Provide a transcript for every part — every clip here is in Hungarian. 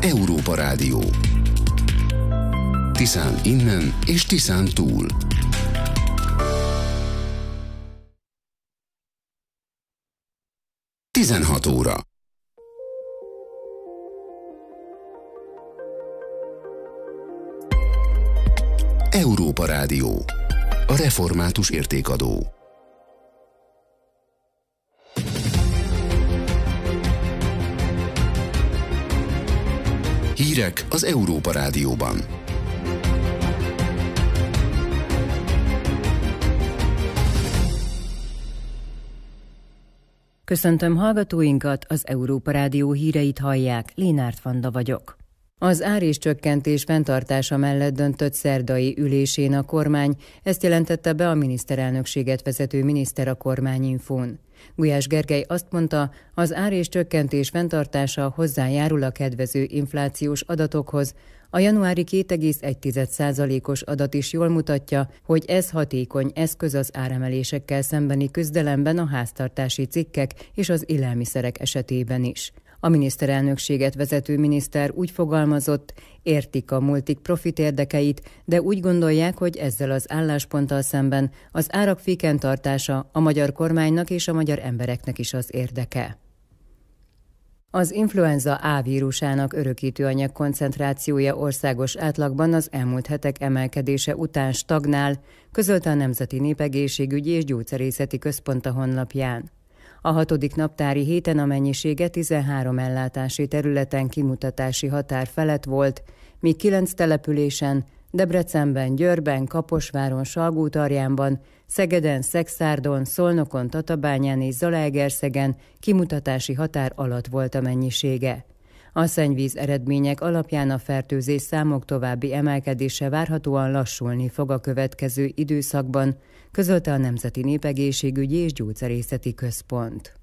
Európa Rádió. Tiszán innen és Tiszán túl. Tizenhat óra. Európa Rádió. A református értékadó. Hírek az Európa Rádióban. Köszöntöm hallgatóinkat, az Európa Rádió híreit hallják, Lénárt Vanda vagyok. Az áréscsökkentés fenntartása mellett döntött szerdai ülésén a kormány, ezt jelentette be a miniszterelnökséget vezető miniszter a Kormányinfón. Gulyás Gergely azt mondta, az áréscsökkentés fenntartása hozzájárul a kedvező inflációs adatokhoz. A januári 2,1%-os adat is jól mutatja, hogy ez hatékony eszköz az áremelésekkel szembeni küzdelemben a háztartási cikkek és az élelmiszerek esetében is. A miniszterelnökséget vezető miniszter úgy fogalmazott, értik a multik profit érdekeit, de úgy gondolják, hogy ezzel az állásponttal szemben az árak féken tartása a magyar kormánynak és a magyar embereknek is az érdeke. Az influenza A vírusának örökítőanyag koncentrációja országos átlagban az elmúlt hetek emelkedése után stagnál, közölte a Nemzeti Népegészségügyi és Gyógyszerészeti Központ a honlapján. A 6. naptári héten a mennyisége 13 ellátási területen kimutatási határ felett volt, míg 9 településen, Debrecenben, Győrben, Kaposváron, Salgótarjánban, Szegeden, Szekszárdon, Szolnokon, Tatabányán és Zalaegerszegen kimutatási határ alatt volt a mennyisége. A szennyvíz eredmények alapján a fertőzés számok további emelkedése várhatóan lassulni fog a következő időszakban, közölte a Nemzeti Népegészségügyi és Gyógyszerészeti Központ.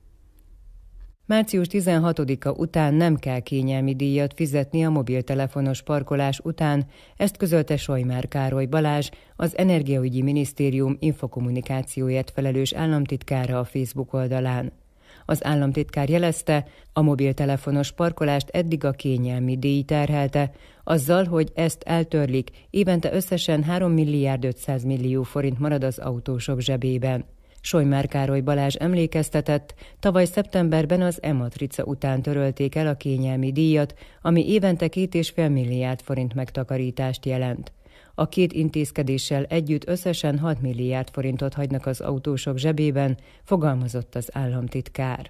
Március 16-a után nem kell kényelmi díjat fizetni a mobiltelefonos parkolás után, ezt közölte Sojmár Károly Balázs, az Energiaügyi Minisztérium infokommunikációért felelős államtitkára a Facebook oldalán. Az államtitkár jelezte, a mobiltelefonos parkolást eddig a kényelmi díj terhelte, azzal, hogy ezt eltörlik, évente összesen 3 milliárd 500 millió forint marad az autósok zsebében. Sojmár Károly Balázs emlékeztetett, tavaly szeptemberben az E-matrica után törölték el a kényelmi díjat, ami évente 2,5 milliárd forint megtakarítást jelent. A két intézkedéssel együtt összesen 6 milliárd forintot hagynak az autósok zsebében, fogalmazott az államtitkár.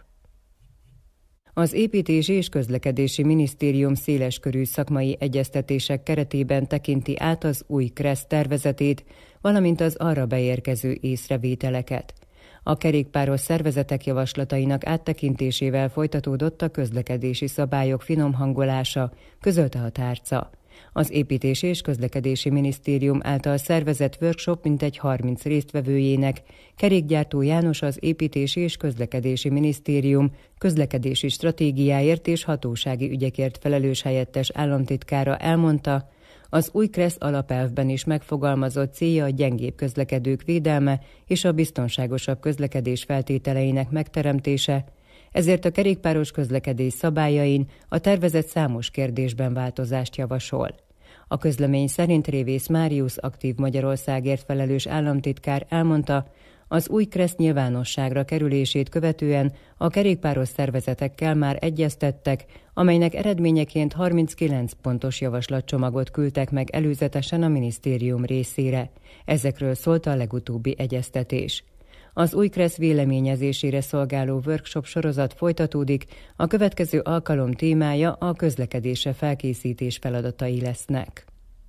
Az Építési és Közlekedési Minisztérium széleskörű szakmai egyeztetések keretében tekinti át az új KRESZ tervezetét, valamint az arra beérkező észrevételeket. A kerékpáros szervezetek javaslatainak áttekintésével folytatódott a közlekedési szabályok finomhangolása, közölte a tárca. Az Építési és Közlekedési Minisztérium által szervezett workshop mintegy 30 résztvevőjének kerékgyártó János, az Építési és Közlekedési Minisztérium közlekedési stratégiáért és hatósági ügyekért felelős helyettes államtitkára elmondta, az új KRESZ alapelvben is megfogalmazott célja a gyengébb közlekedők védelme és a biztonságosabb közlekedés feltételeinek megteremtése, ezért a kerékpáros közlekedés szabályain a tervezet számos kérdésben változást javasol. A közlemény szerint Révész Máriusz aktív Magyarországért felelős államtitkár elmondta, az új KRESZ nyilvánosságra kerülését követően a kerékpáros szervezetekkel már egyeztettek, amelynek eredményeként 39 pontos javaslatcsomagot küldtek meg előzetesen a minisztérium részére. Ezekről szólt a legutóbbi egyeztetés. Az új KRESZ véleményezésére szolgáló workshop sorozat folytatódik, a következő alkalom témája a közlekedésre felkészítés feladatai lesznek.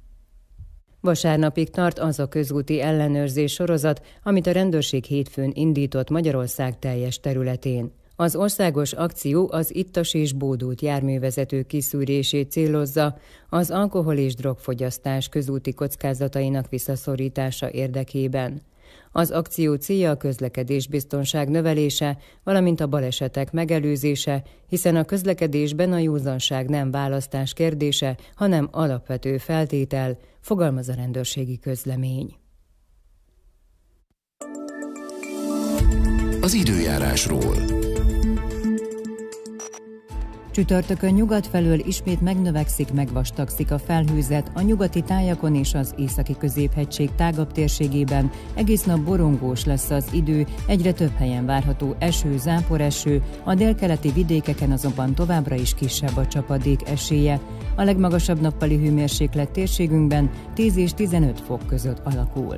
Vasárnapig tart az a közúti ellenőrzés sorozat, amit a rendőrség hétfőn indított Magyarország teljes területén. Az országos akció az ittas és bódult járművezetők kiszűrését célozza, az alkohol- és drogfogyasztás közúti kockázatainak visszaszorítása érdekében. Az akció célja a közlekedésbiztonság növelése, valamint a balesetek megelőzése, hiszen a közlekedésben a józanság nem választás kérdése, hanem alapvető feltétel, fogalmaz a rendőrségi közlemény. Az időjárásról. Csütörtökön nyugat felől ismét megnövekszik, megvastagszik a felhőzet, a nyugati tájakon és az északi középhegység tágabb térségében egész nap borongós lesz az idő, egyre több helyen várható eső, záporeső, a délkeleti vidékeken azonban továbbra is kisebb a csapadék esélye. A legmagasabb nappali hőmérséklet térségünkben 10 és 15 fok között alakul.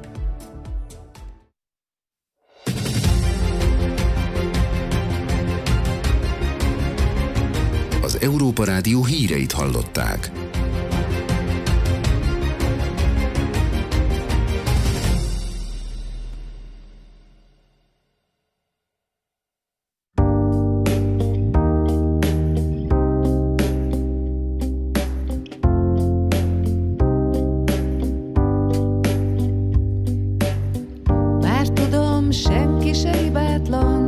Az Európa Rádió híreit hallották. Már tudom, senki se hibátlan,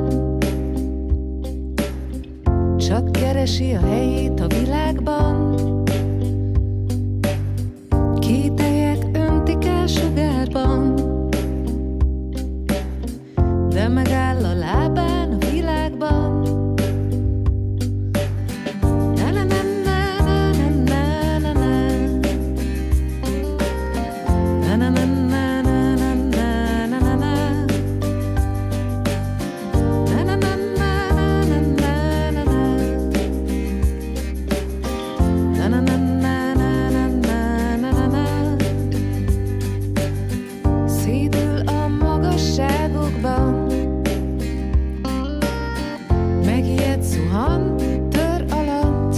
csak keresi a helyét a világban. Kételyek öntik el sugárban, de megáll a lábán a világban. Szédül a magasságokban, megijed, zuhan, tör alatt,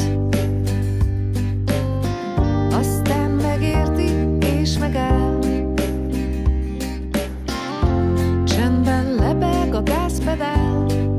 aztán megérti és megáll. Csendben lebeg a gázpedál.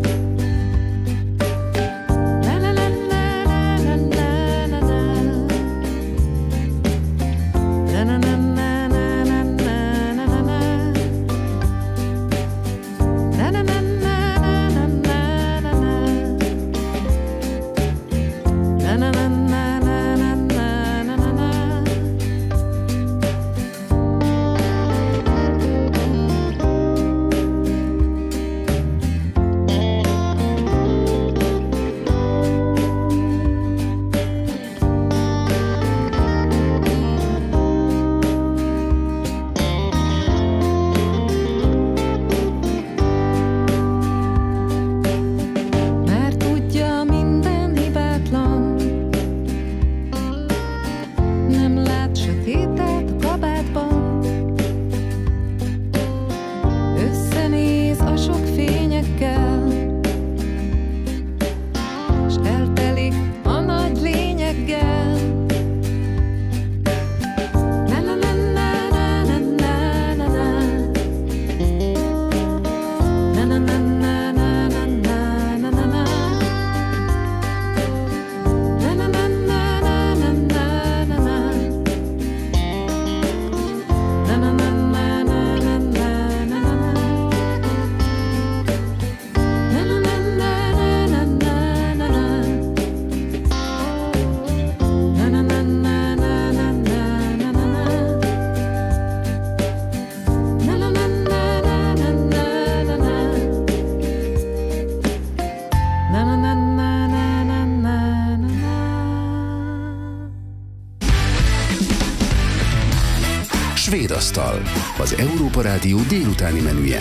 Svédasztal, az Európa Rádió délutáni menüje.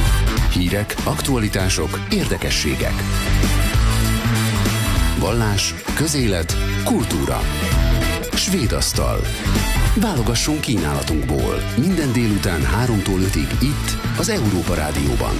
Hírek, aktualitások, érdekességek. Vallás, közélet, kultúra. Svédasztal. Válogassunk kínálatunkból. Minden délután 3-tól 5-ig itt, az Európa Rádióban.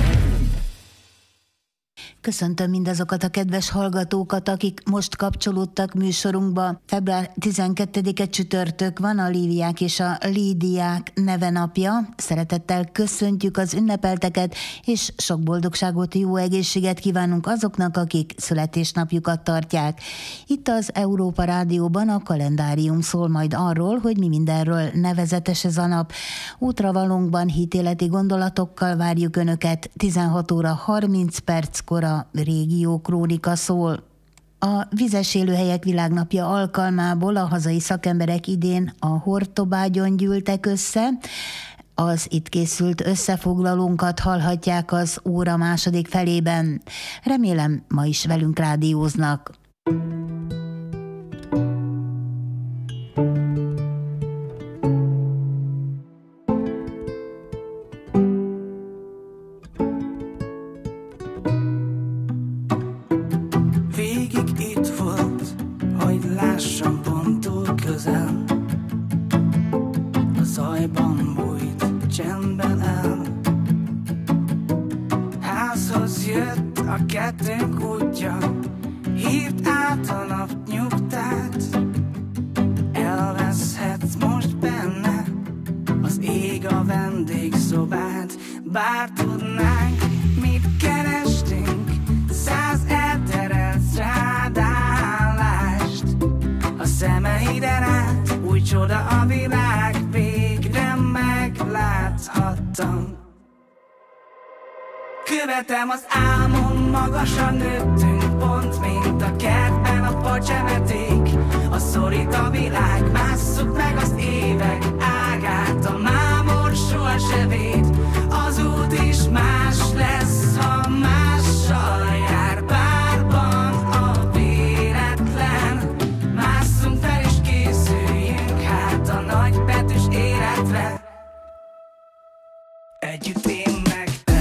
Köszöntöm mindazokat a kedves hallgatókat, akik most kapcsolódtak műsorunkba. Február 12-e csütörtök van, a Líviák és a Lídiák nevenapja. Szeretettel köszöntjük az ünnepelteket, és sok boldogságot, jó egészséget kívánunk azoknak, akik születésnapjukat tartják. Itt az Európa Rádióban a kalendárium szól majd arról, hogy mi mindenről nevezetes ez a nap. Útravalónkban hitéleti gondolatokkal várjuk Önöket. 16 óra 30 perckor a Régió Krónika szól. A Vizes Élőhelyek Világnapja alkalmából a hazai szakemberek idén a Hortobágyon gyűltek össze. Az itt készült összefoglalónkat hallhatják az óra második felében. Remélem, ma is velünk rádióznak. Bár tudnánk, mit kerestünk, 100 elterelt strádállást. A szemeiden át, új csoda a világ, végre megláthattam. Követem az álmom, magasan nőttünk, pont mint a kertben a facsemeték. A szorít a világ, másszuk meg az évek ágát, a mámor sohasem véd. Az út is más lesz, ha mással jár párban a véletlen. Másszunk fel és készüljünk hát a nagybetűs életre. Együtt én meg te.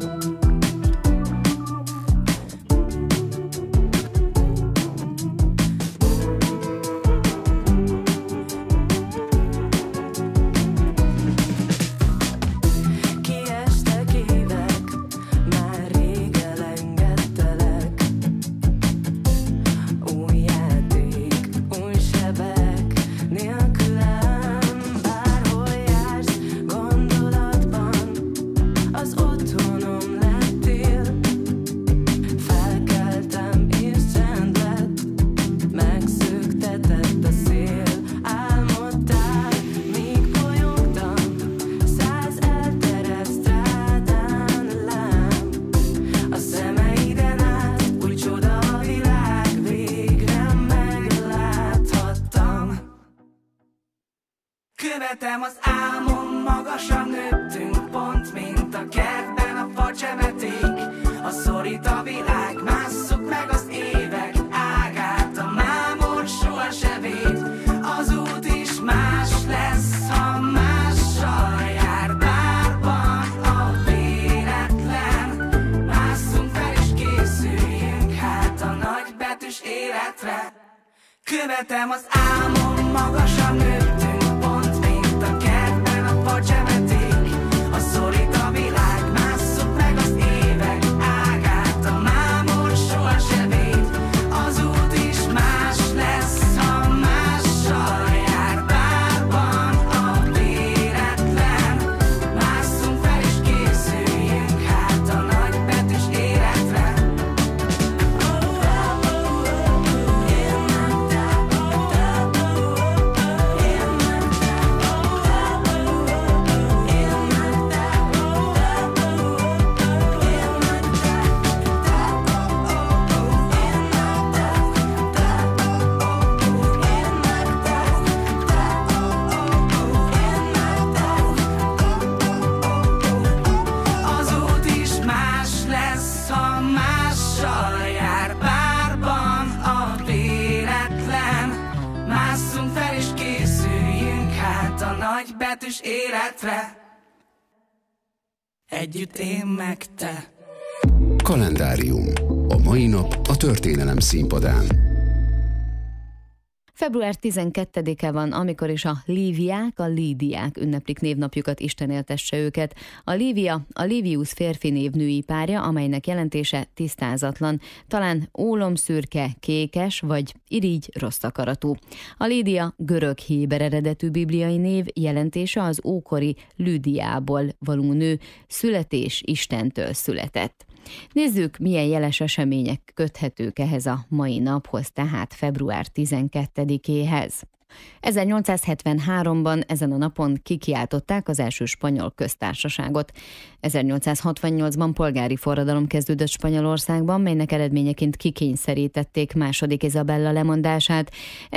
Követem az álmom, magasan nőttünk, pont mint a kertben a facsemeték. A szorít a világ, másszuk meg az évek ágát, a mámor sohasem véd. Az út is más lesz, ha mással jár párban a véletlen. Másszunk fel és készüljünk hát a nagybetűs életre. Követem az álmom, magasan nőttünk, a szorít a világ, másszuk meg az évek ágát, a mámor sohasem véd. Az út is más lesz, ha mással jár párban a véletlen. Másszunk fel és készüljünk hát a nagybetűs életre. Betűs életre. Együtt én meg te. Kalendárium. A mai nap a történelem színpadán. Február 12-e van, amikor is a Líviák, a Lídiák ünneplik névnapjukat, Isten éltesse őket. A Lívia a Livius férfi név női párja, amelynek jelentése tisztázatlan, talán ólomszürke, kékes vagy irigy rossz akaratú. A Lídia görög-héber eredetű bibliai név, jelentése az ókori Lüdiából való nő, születés Istentől született. Nézzük, milyen jeles események köthetők ehhez a mai naphoz, tehát február 12-éhez. 1873-ban ezen a napon kikiáltották az első spanyol köztársaságot. 1868-ban polgári forradalom kezdődött Spanyolországban, melynek eredményeként kikényszerítették második Izabella lemondását.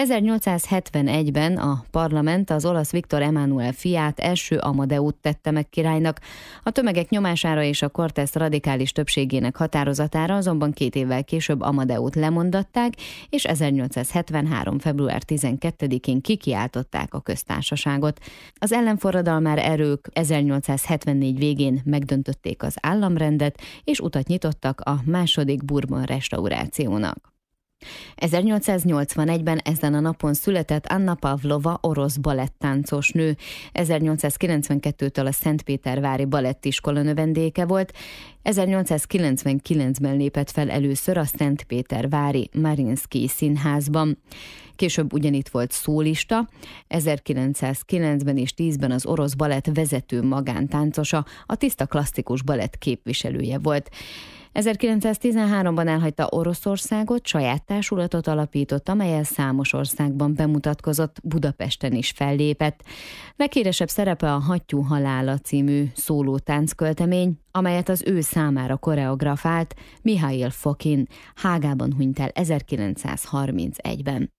1871-ben a parlament az olasz Viktor Emmanuel fiát, első Amadeut tette meg királynak. A tömegek nyomására és a Cortes radikális többségének határozatára azonban 2 évvel később Amadeut lemondatták, és 1873. február 12-én kikiáltották a köztársaságot. Az ellenforradalmár erők 1874 végén megdöntötték az államrendet, és utat nyitottak a második Bourbon restaurációnak. 1881-ben ezen a napon született Anna Pavlova, orosz balettáncos nő. 1892-től a Szentpétervári balettiskola növendéke volt. 1899-ben lépett fel először a Szentpétervári Mariinszkij Színházban. Később ugyanitt volt szólista, 1909-ben és 10-ben az orosz balett vezető magántáncosa, a tiszta klasszikus balett képviselője volt. 1913-ban elhagyta Oroszországot, saját társulatot alapított, amellyel számos országban bemutatkozott, Budapesten is fellépett. Leghíresebb szerepe a Hattyú halála című szóló táncköltemény, amelyet az ő számára koreografált Mihail Fokin. Hágában hunyt el 1931-ben.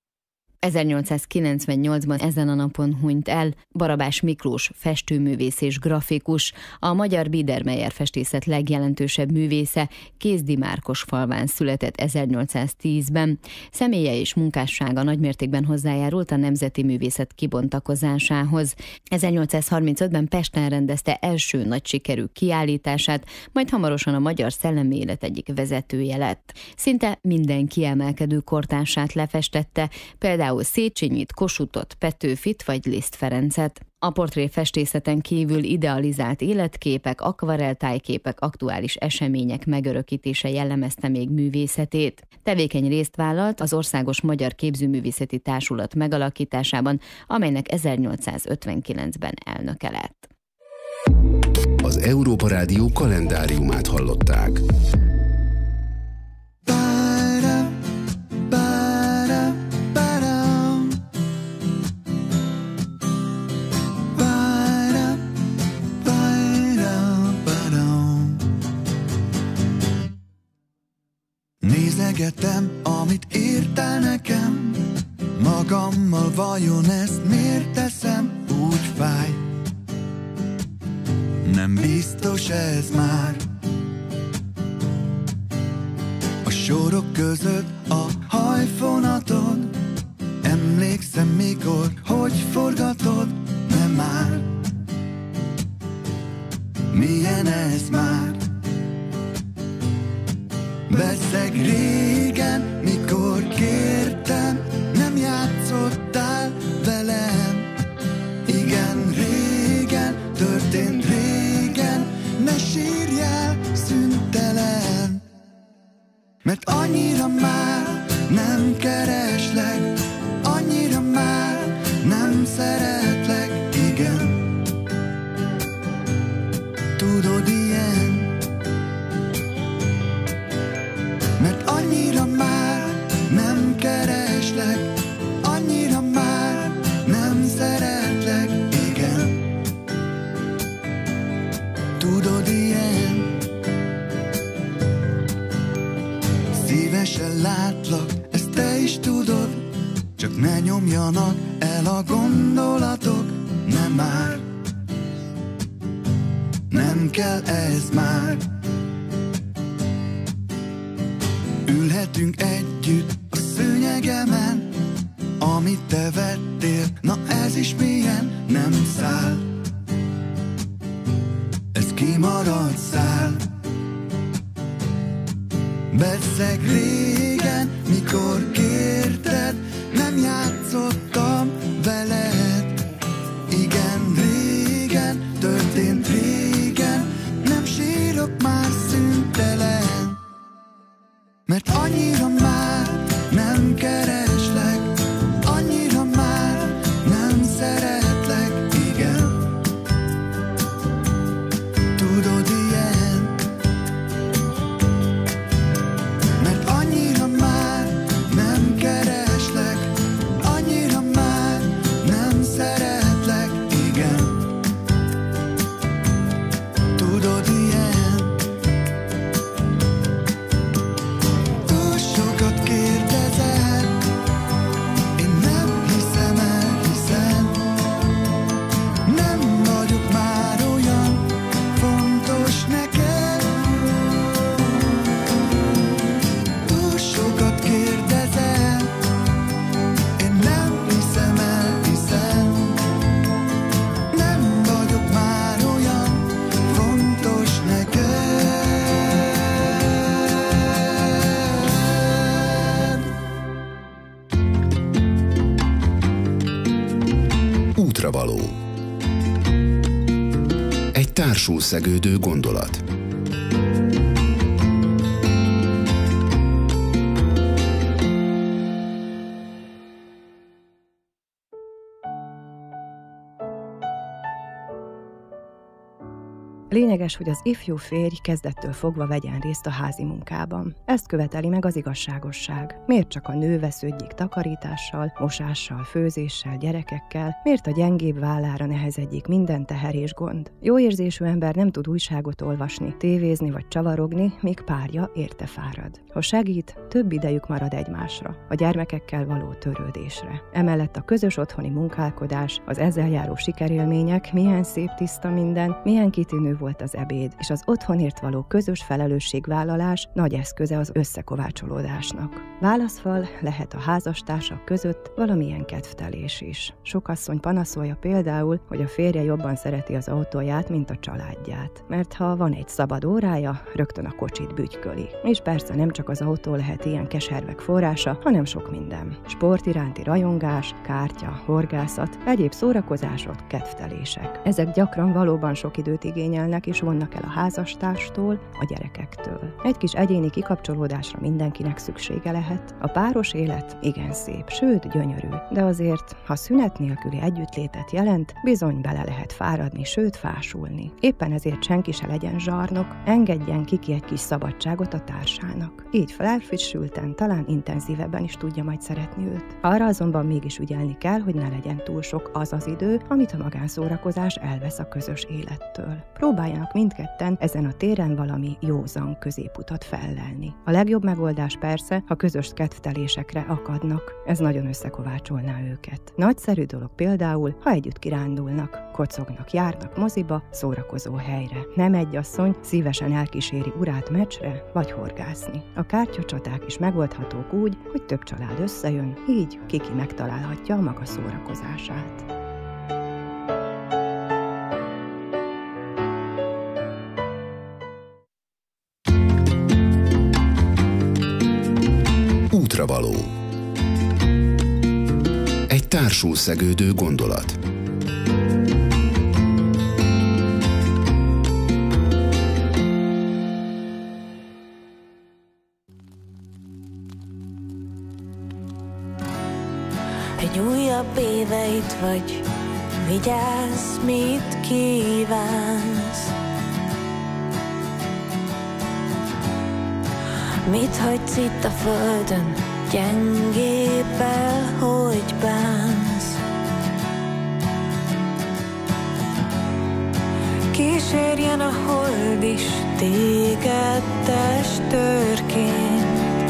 1898-ban ezen a napon hunyt el Barabás Miklós, festőművész és grafikus, a magyar Biedermeier festészet legjelentősebb művésze, Kézdi Márkosfalván született 1810-ben. Személye és munkássága nagymértékben hozzájárult a nemzeti művészet kibontakozásához. 1835-ben Pesten rendezte első nagy sikerű kiállítását, majd hamarosan a magyar szellemi élet egyik vezetője lett. Szinte minden kiemelkedő kortársát lefestette, például Széchenyit, Kossuthot, Petőfit vagy Liszt Ferencet. A portréfestészeten kívül idealizált életképek, akvarelltájképek, aktuális események megörökítése jellemezte még művészetét. Tevékeny részt vállalt az Országos Magyar Képzőművészeti Társulat megalakításában, amelynek 1859-ben elnöke lett. Az Európa Rádió kalendáriumát hallották. Nézegetem, amit írtál nekem, magammal vajon ezt miért teszem, úgy fáj. Nem biztos ez már. A sorok között a hajfonatod, emlékszem mikor, hogy forgatod, nem már. Milyen ez már? Bezzeg régen, mikor kértem, nem játszottál velem. Igen, régen, történt régen, ne sírjál szüntelen. Mert annyira már nem kereslek, annyira már nem szeretlek, igen. Tudod, ilyen. Mert annyira már nem kereslek, annyira már nem szeretlek, igen. Tudod, ilyen. Szívesen látlak, ezt te is tudod, csak ne nyomjanak el a gondolatok, nem már. Nem kell ez már. Ülhetünk együtt a szőnyegemen, amit te vettél, na ez is milyen, nem száll. Ez kimarad szál. Bezzeg régen, mikor kérted, nem játszottam veled. Igen, régen, történt régen, nem sírok már szüntelen. Mert annyira már nem kereslek, annyira már nem szeretlek, igen. Tudod, ilyen. Mert annyira már nem kereslek, annyira már Útravaló. Egy társul szegődő gondolat. Lényeges, hogy az ifjú férj kezdettől fogva vegyen részt a házi munkában. Ezt követeli meg az igazságosság. Miért csak a nő vesződjék takarítással, mosással, főzéssel, gyerekekkel? Miért a gyengébb vállára nehezedjék minden teher és gond? Jó érzésű ember nem tud újságot olvasni, tévézni vagy csavarogni, míg párja érte fárad. Ha segít, több idejük marad egymásra, a gyermekekkel való törődésre. Emellett a közös otthoni munkálkodás, az ezzel járó sikerélmények, milyen szép tiszta minden, milyen kitűnő volt az ebéd, és az otthonért való közös felelősségvállalás nagy eszköze az összekovácsolódásnak. Válaszfal lehet a házastársak között valamilyen kedvtelés is. Sok asszony panaszolja például, hogy a férje jobban szereti az autóját, mint a családját. Mert ha van egy szabad órája, rögtön a kocsit bütyköli. És persze nem csak az autó lehet ilyen keservek forrása, hanem sok minden. Sport iránti rajongás, kártya, horgászat, egyéb szórakozások, kedvtelések. Ezek gyakran valóban sok időt igényelnek és vonnak el a házastárstól, a gyerekektől. Egy kis egyéni kikapcsolódásra mindenkinek szüksége lehet. A páros élet igen szép, sőt gyönyörű, de azért, ha szünet nélküli együttlétet jelent, bizony bele lehet fáradni, sőt fásulni. Éppen ezért senki se legyen zsarnok, engedjen ki egy kis szabadságot a társának. Így felfrissülten, talán intenzívebben is tudja majd szeretni őt. Arra azonban mégis ügyelni kell, hogy ne legyen túl sok az az idő, amit a magánszórakozás elvesz a közös élettől. Próbáljanak mindketten ezen a téren valami józan középutat fellelni. A legjobb megoldás persze, ha közös kedvtelésekre akadnak. Ez nagyon összekovácsolná őket. Nagyszerű dolog például, ha együtt kirándulnak, kocognak, járnak moziba, szórakozó helyre. Nem egy asszony szívesen elkíséri urát meccsre vagy horgászni. A kártyacsaták is megoldhatók úgy, hogy több család összejön, így ki megtalálhatja a maga szórakozását. Útravaló. Egy társul szegődő gondolat. Egy újabb éve itt vagy, vigyázz, mit kívánsz. Mit hagysz itt a földön, gyengébbel, hogy bánsz? Kísérjen a hold is téged testőrként.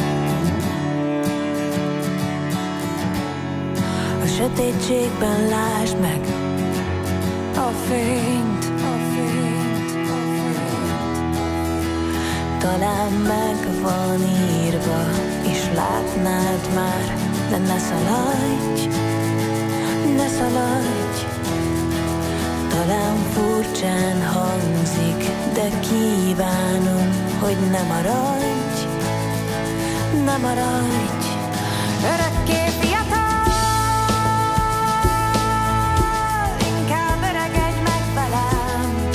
A sötétségben lásd meg a fényt, talán meg van írva, és látnád már, de ne szaladj, ne szaladj. Talán furcsán hangzik, de kívánom, hogy ne maradj, ne maradj. Örökké fiatal, inkább öregedj meg velem.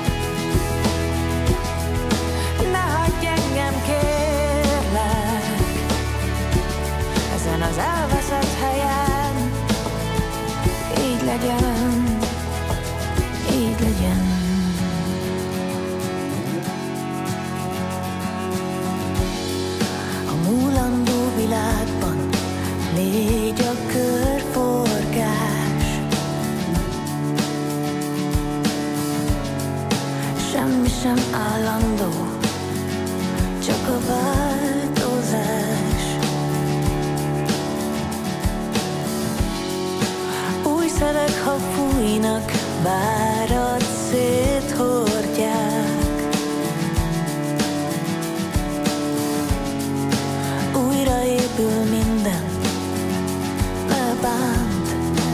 Ne hagyj engem, kérlek, ezen az elveszett helyen. Így legyen, így legyen. A múlandó világban légy a körforgás. Semmi sem állandó, csak a változás. Új szelek, ha fújnak, várat széthordják. Újra épül minden, ne bánt.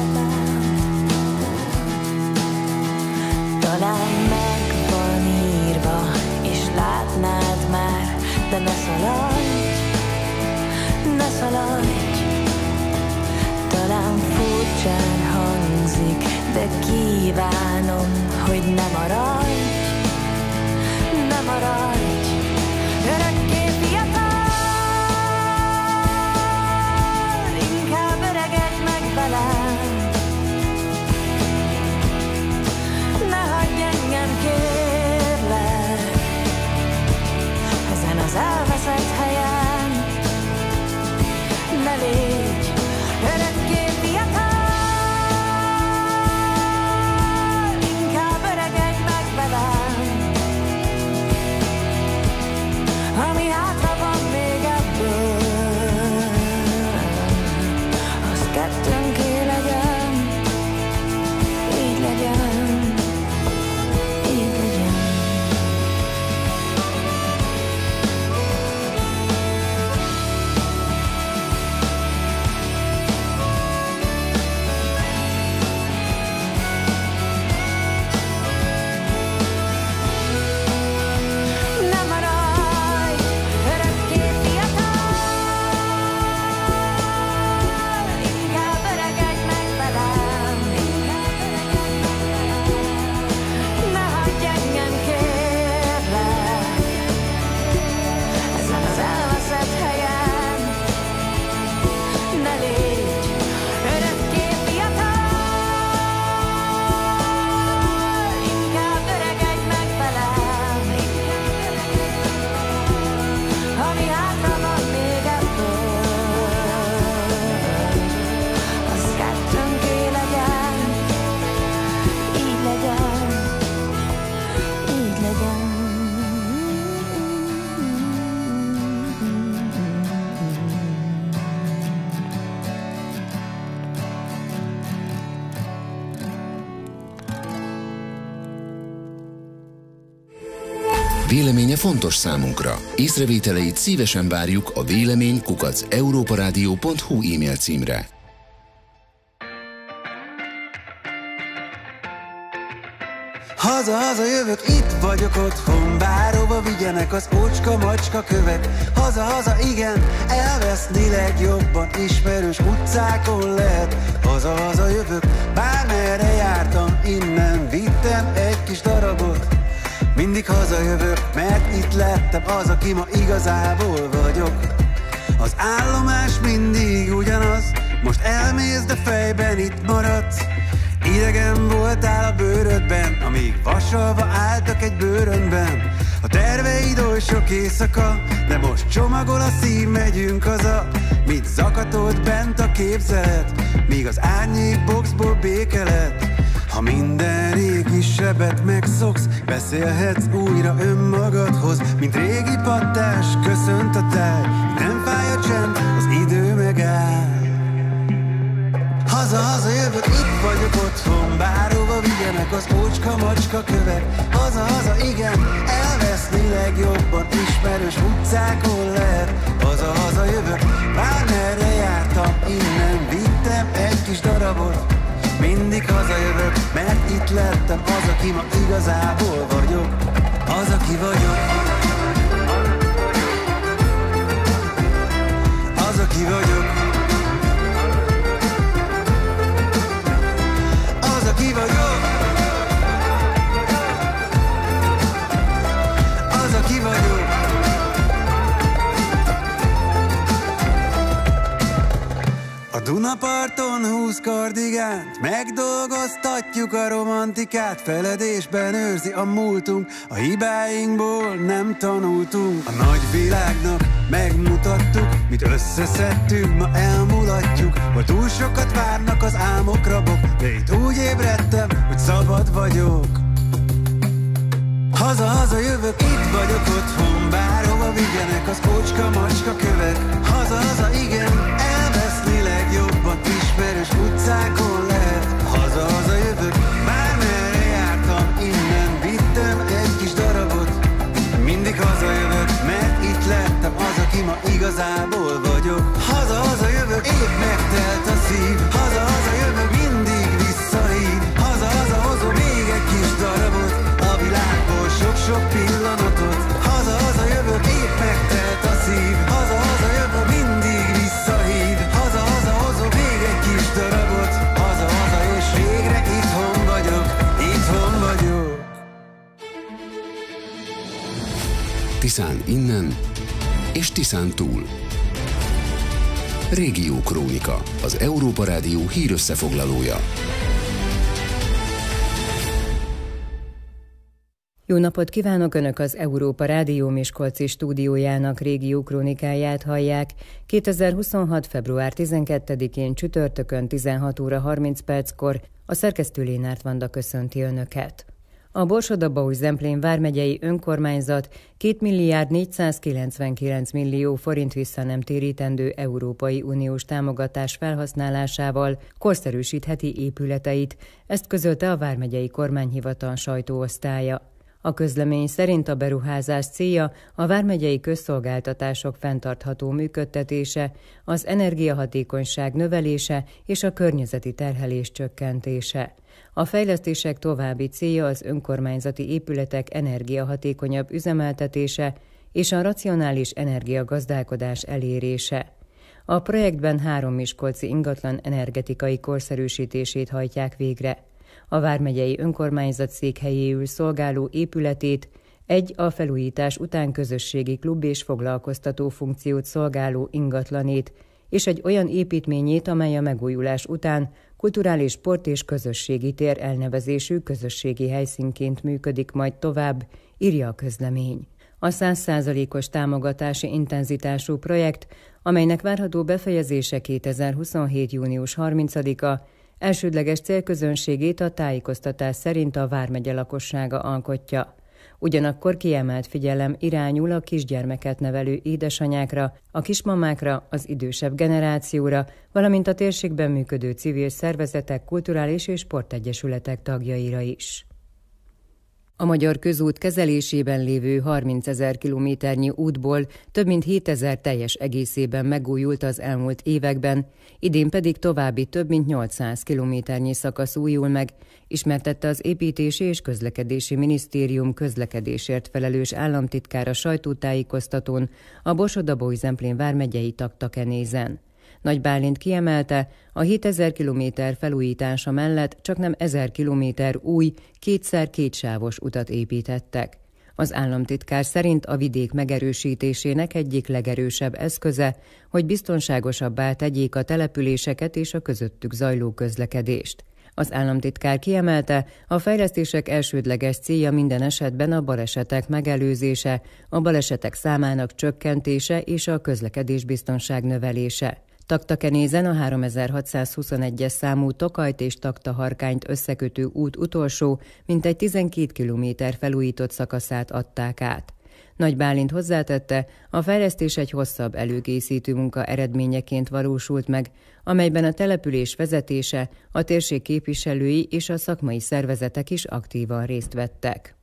Talán meg van írva, és látnád már, de ne szaladj, ne szaladj. Talán furcsán hangzik, de kívánom, hogy ne maradj, ne maradj, örökké fiatal, inkább öregedj meg velem, ne hagyj engem, kérlek, ezen az elveszett helyen, ne légy örökké fiatal. Ami hátra van még ebből, az kettőnké legyen, így legyen, így legyen. Véleménye fontos számunkra. Észrevételeit szívesen várjuk a vélemény@europaradio.hu e-mail címre. Haza-haza jövök, itt vagyok otthon, bárhova vigyenek az ócska-macska kövek. Haza-haza, igen, elveszni legjobban, ismerős utcákon lehet. Haza-haza jövök, bármerre jártam, innen vittem egy kis darabot. Mindig hazajövök, mert itt lettem az, aki ma igazából vagyok. Az állomás mindig ugyanaz, most elmész, de fejben itt maradsz. Idegen voltál a bőrödben, amíg vasalva álltak egy bőrönben. A terveid oly sok éjszaka, de most csomagol a szív, megyünk haza. Mit zakatolt bent a képzelet, míg az árnyék boxból béke lett. Ha minden régi sebet megszoksz, beszélhetsz újra önmagadhoz. Mint régi pattás, köszönt a táj, nem fáj a csend, az idő megáll. Haza-haza jövök, itt vagyok otthon, bárhova vigyenek az ócska-macska kövek. Haza-haza, igen, elveszni legjobban, ismerős utcákon lehet. Haza-haza jövök, bármerre jártam, innen vittem egy kis darabot. Mindig hazajövök, mert itt lettem az, aki ma igazából vagyok. Az, aki vagyok. Az, aki vagyok. Az, aki vagyok. Az, aki vagyok. A Dunaparton 20 kardigánt, megdolgoztatjuk a romantikát. Feledésben őrzi a múltunk, a hibáinkból nem tanultunk. A nagy világnak megmutattuk, mit összeszedtünk, ma elmulatjuk. Hogy túl sokat várnak az álmok rabok, de itt úgy ébredtem, hogy szabad vagyok. Haza-haza jövök, itt vagyok otthon, bárhova vigyenek az ócska-macska kövek. Haza-haza, igen, elveszni legjobban, ismerős utcákon lehet. Haza-haza jövök, bármerre jártam, innen vittem egy kis darabot. Mindig hazajövök, mert itt lettem az, aki ma igazából vagyok. Haza-haza jövök, épp megtelt a szív. Haza-haza jövök, mindig visszahív. Haza-haza hozom még egy kis darabot, a világból sok-sok pillanatot. Haza-haza jövök, épp megtelt a szív. Haza-haza jövök, mindig visszahív. Haza-haza hozom még egy kis darabot. Haza-haza és végre itthon Tiszán innen és Tiszán túl. Régiókrónika, az Európa Rádió hírösszefoglalója. Jó napot kívánok! Önök az Európa Rádió Miskolci stúdiójának régiókrónikáját hallják. 2026. február 12-én csütörtökön 16 óra 30 perckor a szerkesztő Lénárt Vanda köszönti Önöket. A Borsod-Abaúj-Zemplén vármegyei önkormányzat 2 milliárd 499 millió forint visszanemtérítendő Európai Uniós támogatás felhasználásával korszerűsítheti épületeit, ezt közölte a vármegyei kormányhivatal sajtóosztálya. A közlemény szerint a beruházás célja a vármegyei közszolgáltatások fenntartható működtetése, az energiahatékonyság növelése és a környezeti terhelés csökkentése. A fejlesztések további célja az önkormányzati épületek energiahatékonyabb üzemeltetése és a racionális energiagazdálkodás elérése. A projektben 3 miskolci ingatlan energetikai korszerűsítését hajtják végre. A vármegyei önkormányzat székhelyéül szolgáló épületét, egy a felújítás után közösségi klub és foglalkoztató funkciót szolgáló ingatlanét, és egy olyan építményét, amely a megújulás után kulturális sport és közösségi tér elnevezésű közösségi helyszínként működik majd tovább, írja a közlemény. A 100%-os támogatási intenzitású projekt, amelynek várható befejezése 2027. június 30-a, elsődleges célközönségét a tájékoztatás szerint a vármegye lakossága alkotja. Ugyanakkor kiemelt figyelem irányul a kisgyermeket nevelő édesanyákra, a kismamákra, az idősebb generációra, valamint a térségben működő civil szervezetek, kulturális és sportegyesületek tagjaira is. A magyar közút kezelésében lévő 30 000 kilométernyi útból több mint 7 000 teljes egészében megújult az elmúlt években, idén pedig további több mint 800 kilométernyi szakasz újul meg, ismertette az Építési és Közlekedési Minisztérium közlekedésért felelős államtitkára sajtótájékoztatón a Borsod-Abaúj-Zemplén vármegyei Taktakenézen. Nagy Bálint kiemelte, a 7000 kilométer felújítása mellett csaknem 1000 kilométer új, 2x2 sávos utat építettek. Az államtitkár szerint a vidék megerősítésének egyik legerősebb eszköze, hogy biztonságosabbá tegyék a településeket és a közöttük zajló közlekedést. Az államtitkár kiemelte, a fejlesztések elsődleges célja minden esetben a balesetek megelőzése, a balesetek számának csökkentése és a közlekedésbiztonság növelése. Taktakenézen a 3621-es számú Tokajt és Taktaharkányt összekötő út utolsó, mintegy 12 kilométer felújított szakaszát adták át. Nagy Bálint hozzátette, a fejlesztés egy hosszabb előkészítő munka eredményeként valósult meg, amelyben a település vezetése, a térség képviselői és a szakmai szervezetek is aktívan részt vettek.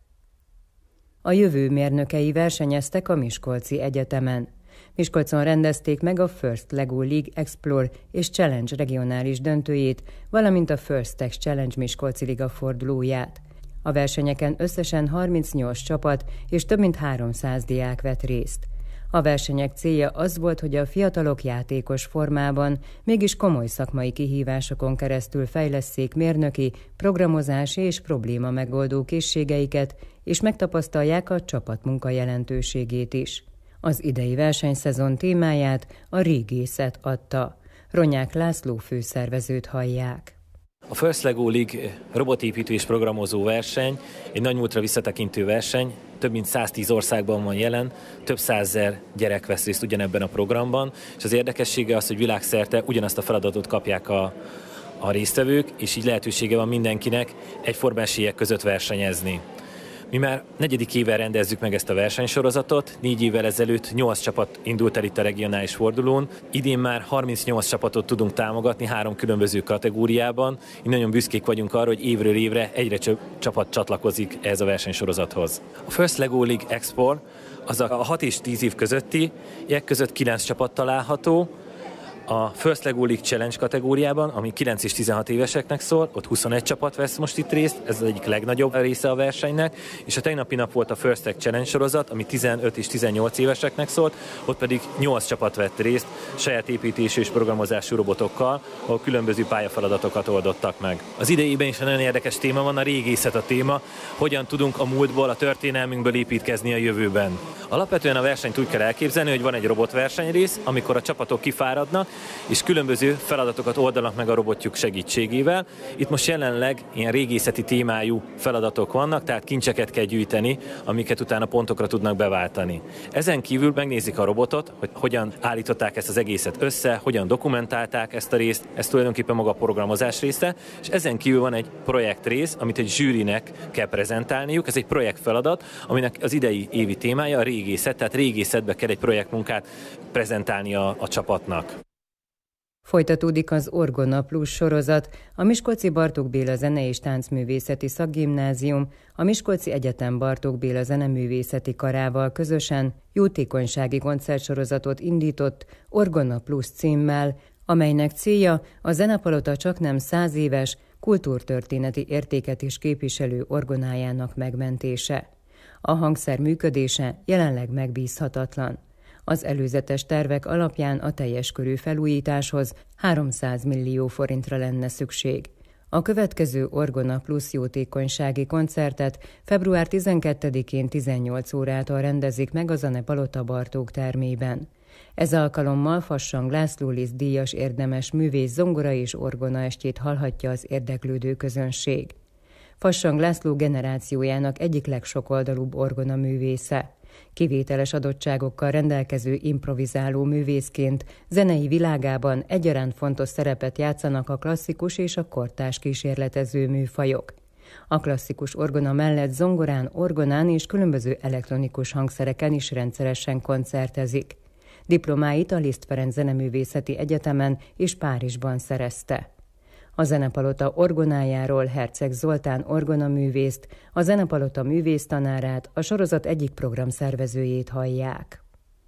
A jövő mérnökei versenyeztek a Miskolci Egyetemen. Miskolcon rendezték meg a First Lego League Explore és Challenge regionális döntőjét, valamint a First Tech Challenge Miskolci Liga fordulóját. A versenyeken összesen 38 csapat és több mint 300 diák vett részt. A versenyek célja az volt, hogy a fiatalok játékos formában, mégis komoly szakmai kihívásokon keresztül fejlesszék mérnöki, programozási és probléma megoldó készségeiket, és megtapasztalják a csapatmunka jelentőségét is. Az idei versenyszezon témáját a régészet adta. Ronyák László főszervezőt hallják. A First Lego League robotépítő és programozó verseny egy nagy múltra visszatekintő verseny, több mint 110 országban van jelen, több 100 000 gyerek vesz részt ugyanebben a programban, és az érdekessége az, hogy világszerte ugyanazt a feladatot kapják a résztvevők, és így lehetősége van mindenkinek egyforma esélyek között versenyezni. Mi már 4. éve rendezzük meg ezt a versenysorozatot, 4 évvel ezelőtt 8 csapat indult el itt a regionális fordulón, idén már 38 csapatot tudunk támogatni 3 különböző kategóriában, így nagyon büszkék vagyunk arra, hogy évről évre egyre több csapat csatlakozik ehhez a versenysorozathoz. A First Lego League Expo az a 6 és 10 év közötti, között 9 csapat található, A First Lego League Challenge kategóriában, ami 9 és 16 éveseknek szól, ott 21 csapat vesz most itt részt, ez az egyik legnagyobb része a versenynek, és a tegnapi nap volt a First Tech Challenge sorozat, ami 15 és 18 éveseknek szólt, ott pedig 8 csapat vett részt saját építésű és programozású robotokkal, ahol különböző pályafeladatokat oldottak meg. Az idejében is nagyon érdekes téma van, a régészet a téma, hogyan tudunk a múltból, a történelmünkből építkezni a jövőben. Alapvetően a versenyt úgy kell elképzelni, hogy van egy robotversenyrész, amikor a csapatok kifáradnak, és különböző feladatokat oldanak meg a robotjuk segítségével. Itt most jelenleg ilyen régészeti témájú feladatok vannak, tehát kincseket kell gyűjteni, amiket utána pontokra tudnak beváltani. Ezen kívül megnézik a robotot, hogy hogyan állították ezt az egészet össze, hogyan dokumentálták ezt a részt, ez tulajdonképpen maga a programozás része, és ezen kívül van egy projektrész, amit egy zsűrinek kell prezentálniuk. Ez egy projektfeladat, aminek az idei évi témája a régészet, tehát régészetbe kell egy projektmunkát prezentálni a csapatnak. Folytatódik az Orgona Plus sorozat. A Miskolci Bartók Béla Zene- és Táncművészeti Szakgimnázium a Miskolci Egyetem Bartók Béla Zeneművészeti Karával közösen jótékonysági koncertsorozatot indított Orgona Plus címmel, amelynek célja a Zenepalota csaknem 100 éves kultúrtörténeti értéket is képviselő orgonájának megmentése. A hangszer működése jelenleg megbízhatatlan. Az előzetes tervek alapján a teljes körű felújításhoz 300 millió forintra lenne szükség. A következő Orgona Plus jótékonysági koncertet február 12-én 18 órától rendezik meg a Zenepalota Bartók termében. Ez alkalommal Fassang László Liszt díjas érdemes művész zongora és orgona estjét hallhatja az érdeklődő közönség. Fassang László generációjának egyik legsokoldalúbb orgona művésze. Kivételes adottságokkal rendelkező improvizáló művészként zenei világában egyaránt fontos szerepet játszanak a klasszikus és a kortárs kísérletező műfajok. A klasszikus orgona mellett zongorán, orgonán és különböző elektronikus hangszereken is rendszeresen koncertezik. Diplomáit a Liszt Ferenc Zeneművészeti Egyetemen és Párizsban szerezte. A Zenepalota orgonájáról Herceg Zoltán orgonaművészt, a Zenepalota művésztanárát, a sorozat egyik programszervezőjét hallják.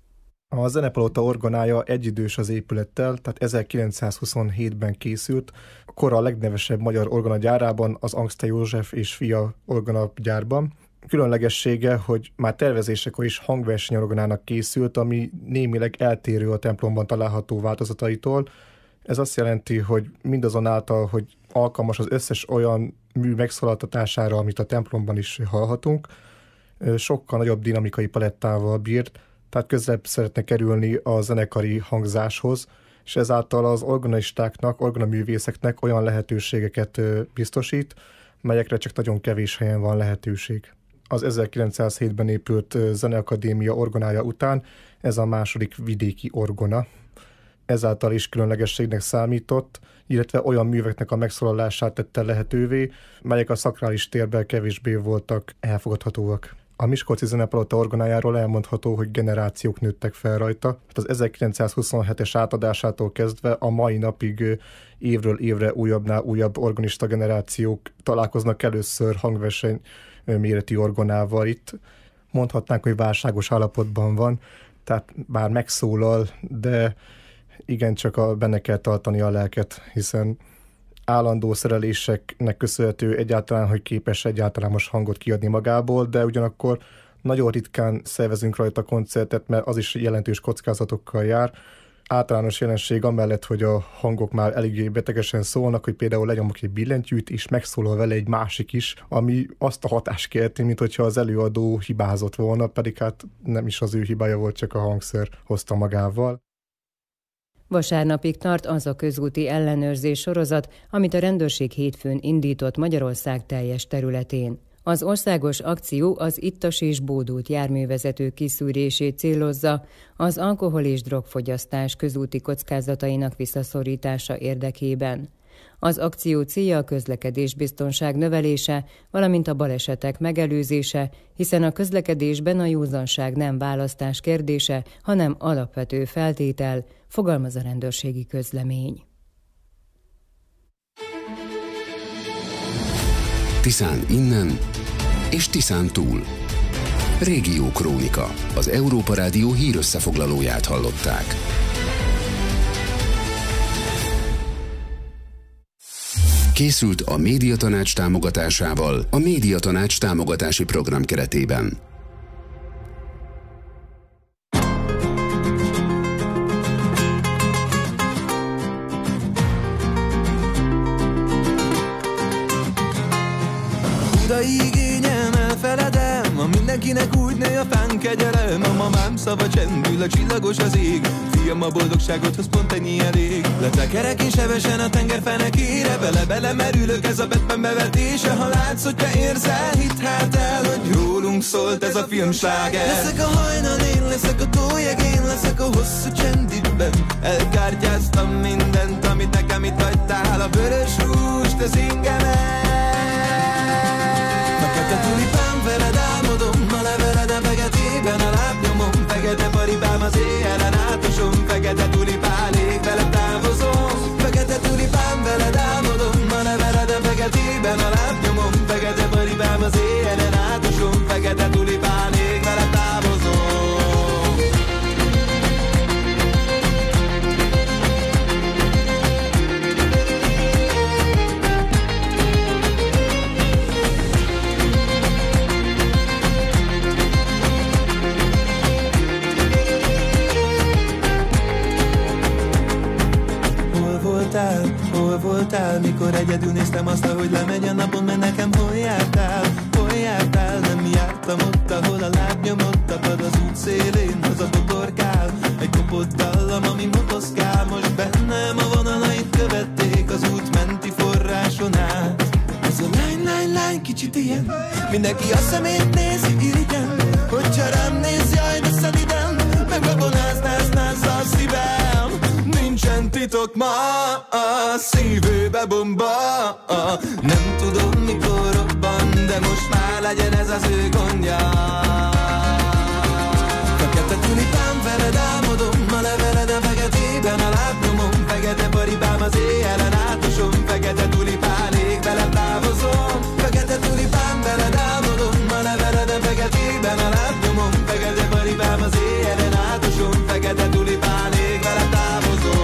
A Zenepalota orgonája egyidős az épülettel, tehát 1927-ben készült. Kora a legnevesebb magyar orgonagyárában, az Angste József és fia orgonagyárban. Különlegessége, hogy már tervezésekor is hangversenyorgonának készült, ami némileg eltérő a templomban található változataitól. Ez azt jelenti, hogy mindazonáltal, hogy alkalmas az összes olyan mű megszólaltatására, amit a templomban is hallhatunk, sokkal nagyobb dinamikai palettával bírt, tehát közelebb szeretne kerülni a zenekari hangzáshoz, és ezáltal az orgonistáknak, orgonaművészeknek olyan lehetőségeket biztosít, melyekre csak nagyon kevés helyen van lehetőség. Az 1907-ben épült Zeneakadémia orgonája után ez a második vidéki orgona. Ezáltal is különlegességnek számított, illetve olyan műveknek a megszólalását tette lehetővé, melyek a szakrális térben kevésbé voltak elfogadhatóak. A Miskolci Zenepalota orgonájáról elmondható, hogy generációk nőttek fel rajta. Az 1927-es átadásától kezdve a mai napig évről évre újabbnál újabb organista generációk találkoznak először hangverseny méretű orgonával itt. Mondhatnánk, hogy válságos állapotban van, tehát bár megszólal, de igencsak benne kell tartani a lelket, hiszen állandó szereléseknek köszönhető egyáltalán, hogy képes egyáltalán most hangot kiadni magából, de ugyanakkor nagyon ritkán szervezünk rajta koncertet, mert az is jelentős kockázatokkal jár. Általános jelenség amellett, hogy a hangok már eléggé betegesen szólnak, hogy például lenyomok egy billentyűt, és megszólal vele egy másik is, ami azt a hatást kelti, mint hogyha az előadó hibázott volna, pedig hát nem is az ő hibája volt, csak a hangszer hozta magával. Vasárnapig tart az a közúti ellenőrzés sorozat, amit a rendőrség hétfőn indított Magyarország teljes területén. Az országos akció az ittas és bódult járművezetők kiszűrését célozza, az alkohol- és drogfogyasztás közúti kockázatainak visszaszorítása érdekében. Az akció célja a közlekedésbiztonság növelése, valamint a balesetek megelőzése, hiszen a közlekedésben a józanság nem választás kérdése, hanem alapvető feltétel, fogalmaz a rendőrségi közlemény. Tiszán innen és Tiszán túl. Régiókrónika, az Európa Rádió hírösszefoglalóját hallották. Készült a Médiatanács támogatásával a Médiatanács támogatási program keretében. Udai igényem, elfeledem, a mindenkinek úgy nő a fán kegyelem. A mamám szava csendül, a csillagos az ég. Fiam, a boldogságodhoz pont ennyi elég. Letekerek és hevesen a tenger fenekére. Bele-bele merülök, ez a Batman bevetése. Ha látsz, hogy te érzel, hidd hát el, hogy rólunk szólt ez a filmsláger. Leszek a hajnal, én leszek a tójeg, én leszek a hosszú csendidben. Elkártyáztam mindent, amit nekem itt hagytál. A vörös rúst, az ingemet. Fekete tulipám, veled álmodom, a leveleden fegetében a lábnyomom. Fekete paripám, az éjjelen átosom, fekete tulipán, ég veled távozom. Fekete tulipám, veled álmodom, a leveleden fegetében a lábnyomom. Fekete paripám, az éjjelen átosom, fekete tulipán, ég veled távozom. Hol voltál, mikor egyedül néztem azt, ahogy lemegy a napon, mert nekem hol jártál, nem jártam ott, ahol a lábnyomot tapad az út szélén, az a botorkál, egy kopott dallam, ami motoszkál, most bennem a vonalait követték az út menti forráson át. Ez a lány, kicsit ilyen, mindenki a szemét nézi irigyen, hogyha rám néz, jaj, de szeliden, megbabonáznáz a szívem. Nincsen titok ma, a szívőbe bomba. Nem tudom mikor robban, de most már legyen ez az ő gondja. Fekete tulipám, veled álmodom, a leveleden fegetében a lábnyomom. Fekete paripám, az éjjelen átosom, fekete tulipán, ég veled távozom. Fekete tulipám, veled álmodom, a leveleden fegetében a lábnyomom. Fekete paripám, az éjjelen átosom, fekete tulipán, ég veled távozom.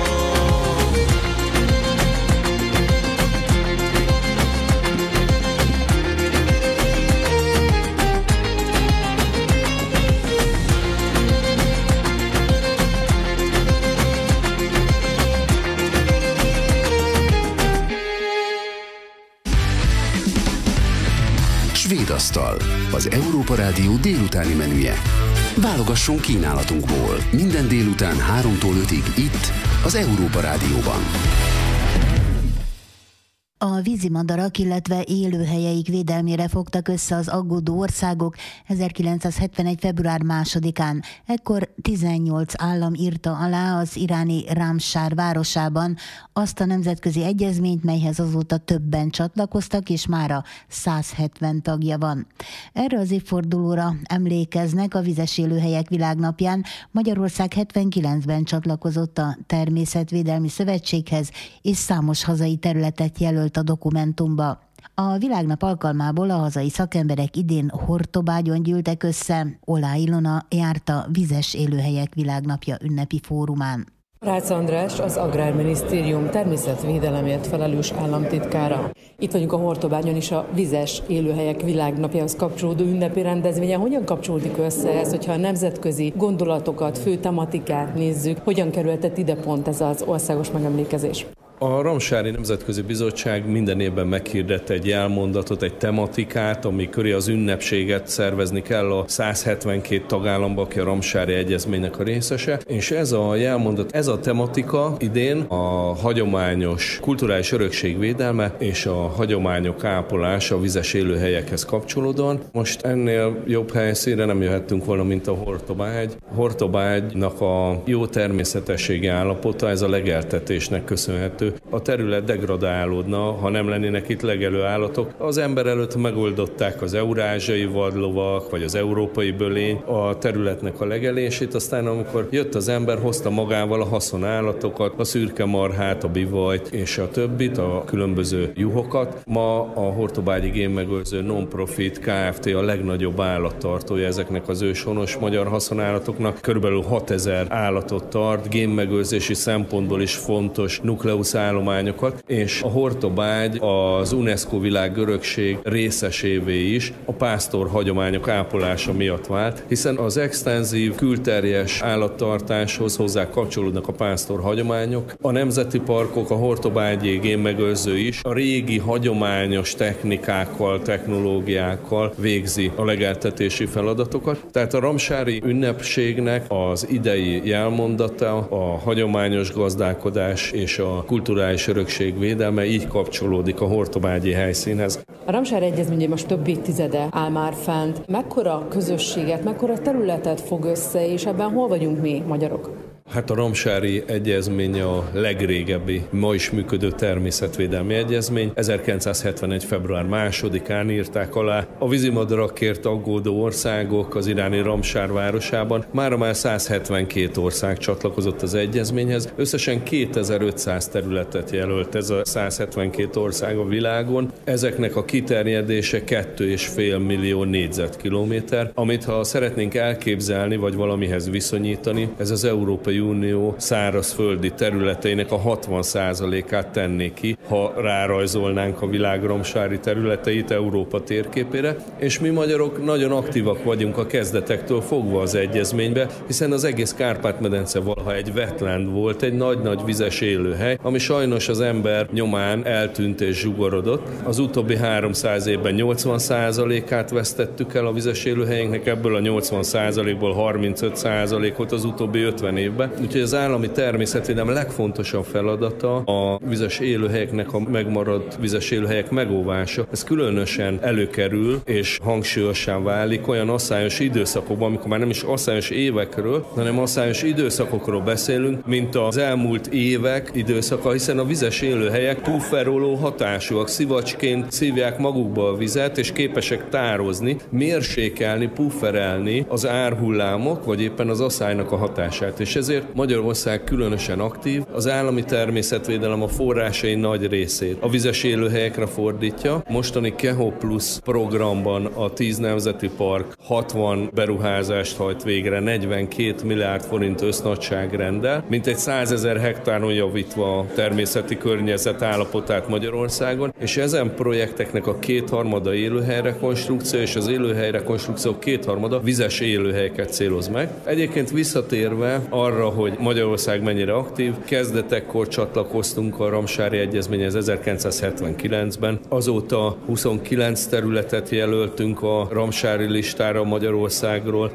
Svédasztal, az Európa Rádió délutáni menüje. Válogasson kínálatunkból minden délután 3-tól 5-ig itt, az Európa Rádióban. A vízimadarak, illetve élőhelyeik védelmére fogtak össze az aggódó országok 1971. február 2-án. Ekkor 18 állam írta alá az iráni Rámsár városában azt a nemzetközi egyezményt, melyhez azóta többen csatlakoztak, és mára 170 tagja van. Erre az évfordulóra emlékeznek a Vizes Élőhelyek Világnapján. Magyarország 79-ben csatlakozott a Természetvédelmi Szövetséghez, és számos hazai területet jelölt a dokumentumba. A Világnap alkalmából a hazai szakemberek idén Hortobágyon gyűltek össze. Olá Ilona járt a Vizes Élőhelyek Világnapja ünnepi fórumán. Rácz András, az Agrárminisztérium természetvédelemért felelős államtitkára. Itt vagyunk a Hortobágyon is a Vizes Élőhelyek Világnapjához kapcsolódó ünnepi rendezvényen. Hogyan kapcsolódik össze ez, hogyha a nemzetközi gondolatokat, fő tematikát nézzük, hogyan kerültett ide pont ez az országos megemlékezés? A Ramsári Nemzetközi Bizottság minden évben meghirdette egy jelmondatot, egy tematikát, ami köré az ünnepséget szervezni kell a 172 tagállamba, aki a Ramsári Egyezménynek a részese. És ez a jelmondat, ez a tematika idén a hagyományos kulturális örökség védelme és a hagyományok ápolása a vizes élőhelyekhez kapcsolódóan. Most ennél jobb helyszínre nem jöhettünk volna, mint a Hortobágy. Hortobágynak a jó természetességi állapota, ez a legeltetésnek köszönhető. A terület degradálódna, ha nem lennének itt legelő állatok. Az ember előtt megoldották az eurázsiai vadlovak, vagy az európai bölény a területnek a legelését, aztán amikor jött az ember, hozta magával a haszonállatokat, a szürke marhát, a bivajt és a többit, a különböző juhokat. Ma a Hortobágyi Génmegőrző Non-Profit Kft. A legnagyobb állattartója ezeknek az őshonos magyar haszonállatoknak. Körülbelül 6000 állatot tart, génmegőrzési szempontból is fontos nukleusz állományokat, és a Hortobágy az UNESCO világörökség részesévé is a pásztor hagyományok ápolása miatt vált, hiszen az extenzív, külterjes állattartáshoz hozzá kapcsolódnak a pásztor hagyományok. A nemzeti parkok, a Hortobágyi génmegőrző is a régi hagyományos technikákkal, technológiákkal végzi a legeltetési feladatokat. Tehát a ramsári ünnepségnek az idei jelmondata a hagyományos gazdálkodás és a kulturális örökség védelme, így kapcsolódik a hortobágyi helyszínhez. A Ramsári Egyezmény most több évtizede áll már fent. Mekkora közösséget, mekkora területet fog össze, és ebben hol vagyunk mi, magyarok? Hát a Ramsári Egyezmény a legrégebbi, ma is működő természetvédelmi egyezmény. 1971. február 2-án írták alá a vízimadarakért aggódó országok az iráni Ramsár városában. Mára már 172 ország csatlakozott az egyezményhez. Összesen 2500 területet jelölt ez a 172 ország a világon. Ezeknek a kiterjedése 2,5 millió négyzetkilométer, amit ha szeretnénk elképzelni, vagy valamihez viszonyítani, ez az Európai Unió szárazföldi területeinek a 60%-át tenné ki, ha rárajzolnánk a világ ramsári területeit Európa térképére, és mi magyarok nagyon aktívak vagyunk a kezdetektől fogva az egyezménybe, hiszen az egész Kárpát-medence valaha egy wetland volt, egy nagy-nagy vizes élőhely, ami sajnos az ember nyomán eltűnt és zsugorodott. Az utóbbi 300 évben 80%-át vesztettük el a vizes élőhelyünknek, ebből a 80%-ból 35%-ot az utóbbi 50 évben. Úgyhogy az állami természetvédelem legfontosabb feladata a vizes élőhelyeknek a megmaradt vizes élőhelyek megóvása. Ez különösen előkerül és hangsúlyossá válik olyan asszályos időszakokban, amikor már nem is asszályos évekről, hanem asszályos időszakokról beszélünk, mint az elmúlt évek időszaka, hiszen a vizes élőhelyek pufferoló hatásúak, szivacsként szívják magukba a vizet, és képesek tározni, mérsékelni, pufferelni az árhullámok, vagy éppen az asszálynak a hatását. És ezért Magyarország különösen aktív, az állami természetvédelem a forrásai nagy részét a vizes élőhelyekre fordítja. Mostani Keho Plus programban a 10 nemzeti park 60 beruházást hajt végre, 42 milliárd forint össznagyságrenddel, mintegy 100 000 hektáron javítva a természeti környezet állapotát Magyarországon, és ezen projekteknek a 2/3 élőhelyrekonstrukció, és az élőhelyrekonstrukció 2/3 vizes élőhelyeket céloz meg. Egyébként visszatérve arra, hogy Magyarország mennyire aktív, kezdetekkor csatlakoztunk a Ramsári Egyezményhez 1979-ben, azóta 29 területet jelöltünk a Ramsári listára Magyarországról,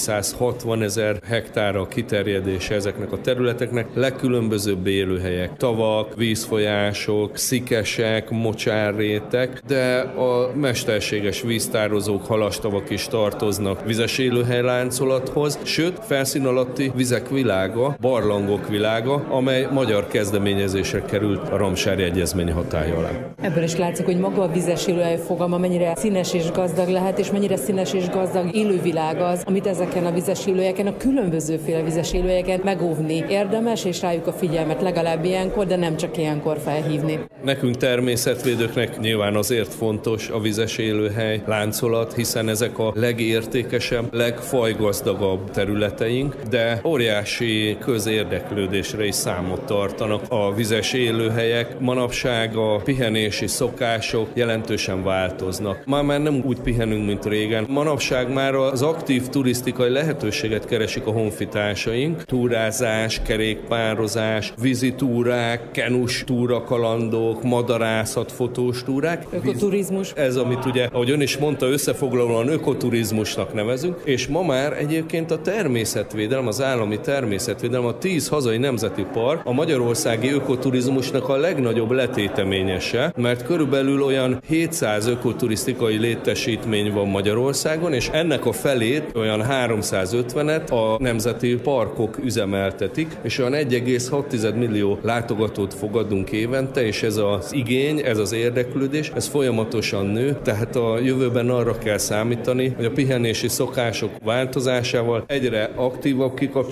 260 000 hektár a kiterjedése ezeknek a területeknek, legkülönbözőbb élőhelyek, tavak, vízfolyások, szikesek, mocsárrétek, de a mesterséges víztározók, halastavak is tartoznak vizes élőhely láncolathoz, sőt, felszín alatti vizek világa, barlangok világa, amely magyar kezdeményezésre került a Ramsári Egyezmény hatálya alá. Ebből is látszik, hogy maga a vizes élőhely fogalma mennyire színes és gazdag lehet, és mennyire színes és gazdag élővilág az, amit ezeken a vizes élőhelyeken, a különbözőféle vizes élőhelyeken megóvni érdemes, és rájuk a figyelmet legalább ilyenkor, de nem csak ilyenkor felhívni. Nekünk természetvédőknek nyilván azért fontos a vizes élőhely láncolat, hiszen ezek a legértékesebb, legfajgazdagabb területeink, de óriási közérdeklődésre is számot tartanak a vizes élőhelyek. Manapság a pihenési szokások jelentősen változnak. Már nem úgy pihenünk, mint régen. Manapság már az aktív turisztikai lehetőséget keresik a honfitársaink. Túrázás, kerékpározás, vízi túrák, kenus túrakalandok, madarászat, fotós túrák. Ökoturizmus. Ez, amit ugye, ahogy ön is mondta, összefoglalóan ökoturizmusnak nevezünk, és ma már egyébként a természetvédelem, az állami természetvédelem, a 10 hazai nemzeti park a magyarországi ökoturizmusnak a legnagyobb letéteményese, mert körülbelül olyan 700 ökoturisztikai létesítmény van Magyarországon, és ennek a felét, olyan 350-et a nemzeti parkok üzemeltetik, és olyan 1,6 millió látogatót fogadunk évente, és ez az igény, ez az érdeklődés, ez folyamatosan nő, tehát a jövőben arra kell számítani, hogy a pihenési szokások változásával egyre aktívabb kikapcsolódás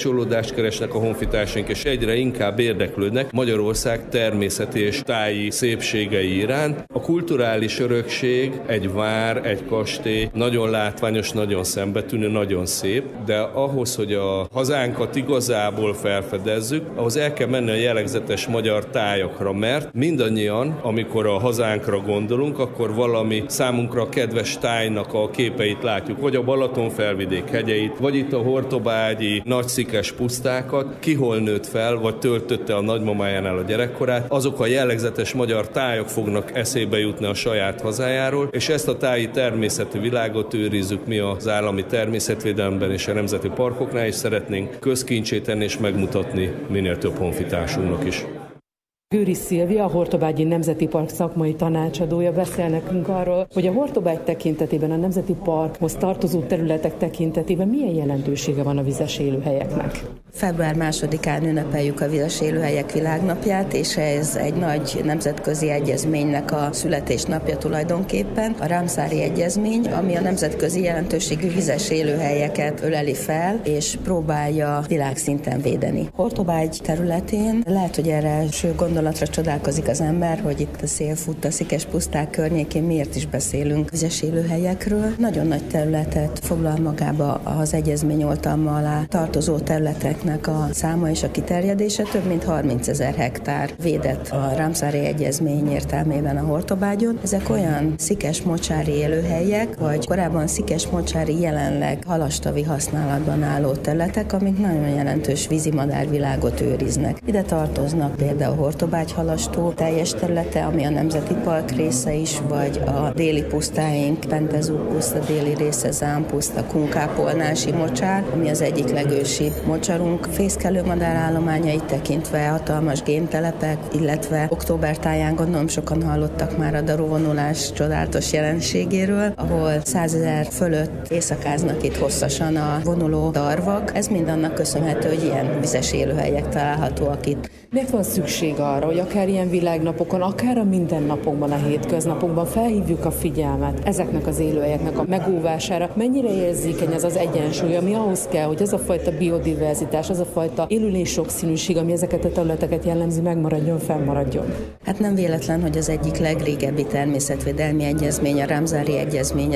mást keresnek a honfitársaink, és egyre inkább érdeklődnek Magyarország természeti és táji szépségei iránt. A kulturális örökség, egy vár, egy kastély, nagyon látványos, nagyon szembetűnő, nagyon szép, de ahhoz, hogy a hazánkat igazából felfedezzük, ahhoz el kell menni a jellegzetes magyar tájakra, mert mindannyian, amikor a hazánkra gondolunk, akkor valami számunkra kedves tájnak a képeit látjuk, vagy a Balaton felvidék hegyeit, vagy itt a hortobágyi nagyszikes pusztákat, ki hol nőtt fel, vagy töltötte a nagymamájánál a gyerekkorát, azok a jellegzetes magyar tájak fognak eszébe jutni a saját hazájáról, és ezt a táji természeti világot őrizzük mi az állami természetvédelemben és a nemzeti parkoknál, és szeretnénk közkincsé tenni és megmutatni minél több honfitársunknak is. Gőri Szilvia, a Hortobágyi Nemzeti Park szakmai tanácsadója beszél nekünk arról, hogy a Hortobágy tekintetében, a Nemzeti Parkhoz tartozó területek tekintetében milyen jelentősége van a vizes élőhelyeknek. Február 2-án ünnepeljük a vizes élőhelyek világnapját, és ez egy nagy nemzetközi egyezménynek a születésnapja tulajdonképpen, a Ramsari Egyezmény, ami a nemzetközi jelentőségű vizes élőhelyeket öleli fel, és próbálja világszinten védeni. Hortobágy területén lehet, hogy erre első gondolatra csodálkozik az ember, hogy itt a szél fut a szikes puszták környékén, miért is beszélünk vizes élőhelyekről. Nagyon nagy területet foglal magába az egyezmény oltalma alá tartozó területek a száma és a kiterjedése, több mint 30 000 hektár védett a Ramsari Egyezmény értelmében a Hortobágyon. Ezek olyan szikes-mocsári élőhelyek, vagy korábban szikes-mocsári, jelenleg halastavi használatban álló területek, amik nagyon jelentős vízimadárvilágot őriznek. Ide tartoznak például a Hortobágy halastó teljes területe, ami a Nemzeti Park része is, vagy a déli pusztáink, Pentezú puszta déli része, Zám puszta, Kunkápolnási mocsár, ami az egyik legősibb mocsarunk. Fészkelő madárállományait tekintve hatalmas gémtelepek, illetve október táján gondolom sokan hallottak már a daruvonulás csodálatos jelenségéről, ahol 100 000 fölött éjszakáznak itt hosszasan a vonuló darvak. Ez mind annak köszönhető, hogy ilyen vizes élőhelyek találhatóak itt. Miért van szükség arra, hogy akár ilyen világnapokon, akár a mindennapokban, a hétköznapokban felhívjuk a figyelmet ezeknek az élőhelyeknek a megóvására? Mennyire érzékeny ez az egyensúly, ami ahhoz kell, hogy ez a fajta biodiverzitás, az a fajta élőlény sokszínűség, ami ezeket a területeket jellemzi, megmaradjon, fennmaradjon? Hát nem véletlen, hogy az egyik legrégebbi természetvédelmi egyezmény, a Ramsari Egyezmény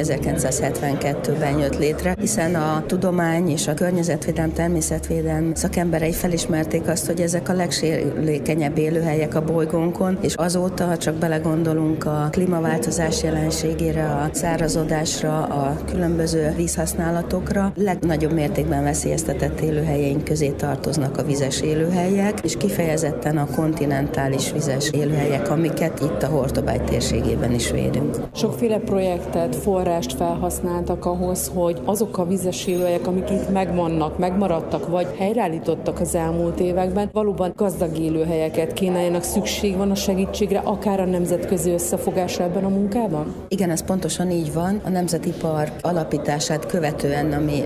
1972-ben jött létre, hiszen a tudomány és a környezetvédelem, természetvédelem szakemberei felismerték azt, hogy ezek a legsérülékenyebb élőhelyek a bolygónkon, és azóta, ha csak belegondolunk a klímaváltozás jelenségére, a szárazodásra, a különböző vízhasználatokra, legnagyobb mértékben veszélyeztetett élőhelyeink közé tartoznak a vizes élőhelyek, és kifejezetten a kontinentális vizes élőhelyek, amiket itt a Hortobágy térségében is védünk. Sokféle projektet, forrást felhasználtak ahhoz, hogy azok a vizes élőhelyek, amik itt megvannak, megmaradtak, vagy helyreállítottak az elmúlt években, valóban gazdag élőhelyeket kínáljanak. Szükség van a segítségre, akár a nemzetközi összefogásra ebben a munkában? Igen, ez pontosan így van. A Nemzeti Park alapítását követően, ami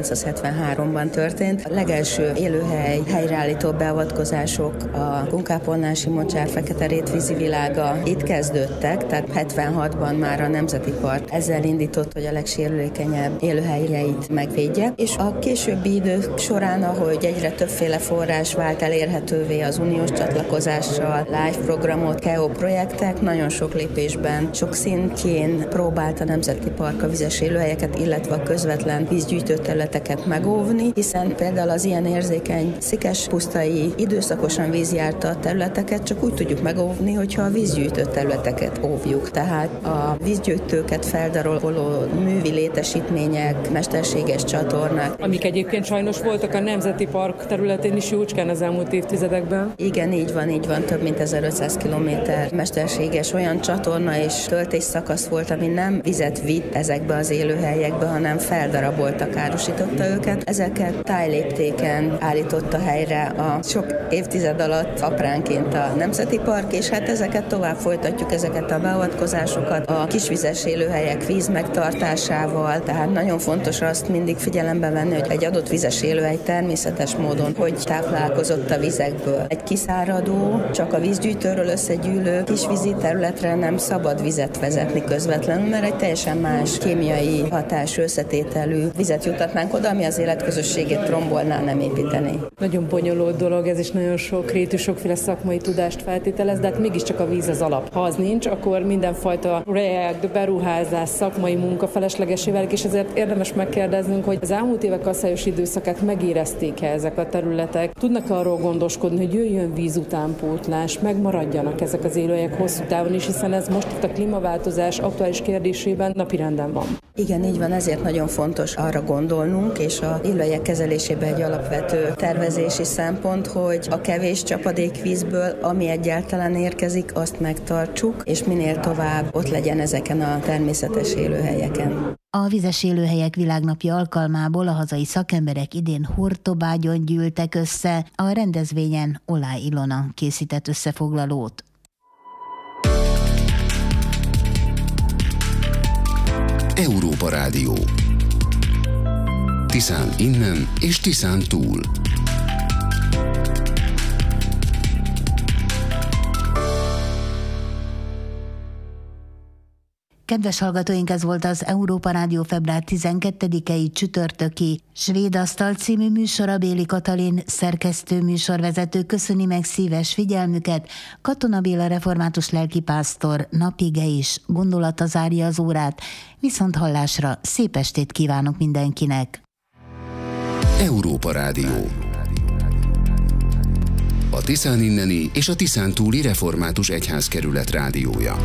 1973-ban történt, a legelső élőhely helyreállító beavatkozások, a Kunkápolnási mocsár, Fekete rétvízi világa itt kezdődtek, tehát 76-ban már a Nemzeti Park ezzel indított, hogy a legsérülékenyebb élőhelyeit megvédje, és a későbbi idők során, ahogy egyre többféle forrás vált elérhetővé az uniós csatlakozással, live programot, KEO projektek, nagyon sok lépésben, sok szintjén próbált a Nemzeti Park a vizes élőhelyeket, illetve a közvetlen vízgyűjtő területeket megóvni, hiszen például az ilyen érzékeny szikes pusztai időszakosan vízjárta területeket csak úgy tudjuk megóvni, hogyha a vízgyűjtő területeket óvjuk. Tehát a vízgyűjtőket feldaroló művi létesítmények, mesterséges csatornák. Amik egyébként sajnos voltak a Nemzeti Park területén is jócskán az elmúlt évtizedekben. Igen, így van, több mint 1500 kilométer mesterséges olyan csatorna és töltés szakasz volt, ami nem vizet vitt ezekbe az élőhelyekbe, hanem feldarabolta, károsította őket. Ezeket tájléptéken állította helyre a sok évtized alatt apránként a Nemzeti Park, és hát ezeket tovább folytatjuk, ezeket a beavatkozásokat a kisvizes élőhelyek víz megtartásával, tehát nagyon fontos azt mindig figyelembe venni, hogy egy adott vizes élőhely természetes módon hogy táplálkozott a vizekből. Egy kiszáradó, csak a vízgyűjtőről összegyűlő kisvízi területre nem szabad vizet vezetni közvetlenül, mert egy teljesen más kémiai hatású összetételű vizet juttatnánk oda, ami az életközösségét rombolná, nem építeni. Nagyon bonyolult dolog, ez is nagyon sokrétű, sokféle szakmai tudást feltételez, de hát mégiscsak a víz az alap. Ha az nincs, akkor mindenfajta projekt, beruházás, szakmai munka feleslegesé válik, és ezért érdemes megkérdeznünk, hogy az elmúlt évek kasszályos időszakát megérezték-e ezek a területek, tudnak arról gondoskodni, hogy jöjjön víz utánpótlás, megmaradjanak ezek az élőhelyek hosszú távon is, hiszen ez most itt a klímaváltozás aktuális kérdésében napirenden van. Igen, így van, ezért nagyon fontos arra gondolnunk, és a élőhelyek kezelésében egy alapvető tervezési szempont, hogy a kevés csapadékvízből, ami egyáltalán érkezik, azt megtartsuk, és minél tovább ott legyen ezeken a természetes élőhelyeken. A Vizes Élőhelyek Világnapja alkalmából a hazai szakemberek idén Hortobágyon gyűltek össze, a rendezvényen Oláh Ilona készített összefoglalót. Európa Rádió. Tiszán innen és Tiszán túl. Kedves hallgatóink, ez volt az Európa Rádió február 12-i csütörtöki Svéd Asztal című műsora. Béli Katalin szerkesztő műsorvezető köszöni meg szíves figyelmüket. Katona Béla református lelkipásztor napige is gondolata zárja az órát. Viszont hallásra, szép estét kívánok mindenkinek! Európa Rádió. A Tiszán inneni és a Tiszán túli református egyházkerület rádiója.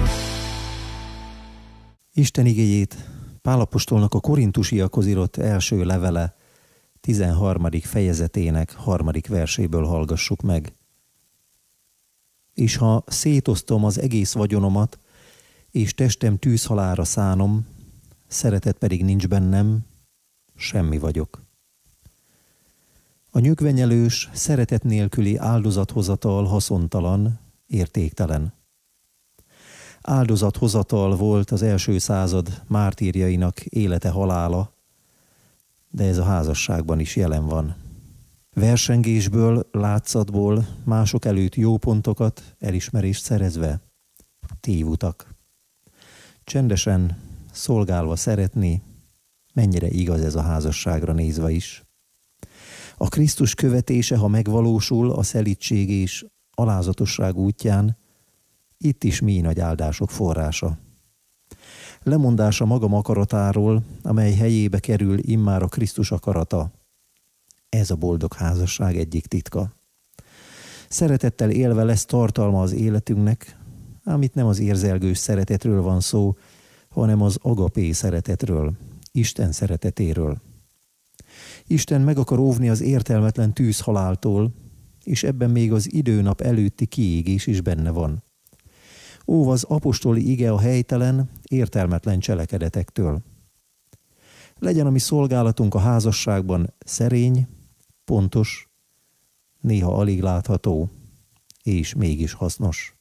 Isten igéjét Pál apostolnak a korintusiakhoz írott első levele 13. fejezetének 3. verséből hallgassuk meg. És ha szétosztom az egész vagyonomat, és testem tűzhalálra szánom, szeretet pedig nincs bennem, semmi vagyok. A nyögvenyelős, szeretet nélküli áldozathozatal haszontalan, értéktelen. Áldozathozatal volt az első század mártírjainak élete-halála, de ez a házasságban is jelen van. Versengésből, látszatból, mások előtt jó pontokat, elismerést szerezve, tévutak. Csendesen, szolgálva szeretni, mennyire igaz ez a házasságra nézve is. A Krisztus követése, ha megvalósul a szelídség és alázatosság útján, itt is mély nagy áldások forrása. Lemondása magam akaratáról, amely helyébe kerül immár a Krisztus akarata. Ez a boldog házasság egyik titka. Szeretettel élve lesz tartalma az életünknek, ám itt nem az érzelgős szeretetről van szó, hanem az agapé szeretetről, Isten szeretetéről. Isten meg akar óvni az értelmetlen tűzhaláltól, és ebben még az időnap előtti kiégés is benne van. Óv az apostoli ige a helytelen, értelmetlen cselekedetektől. Legyen a mi szolgálatunk a házasságban szerény, pontos, néha alig látható, és mégis hasznos.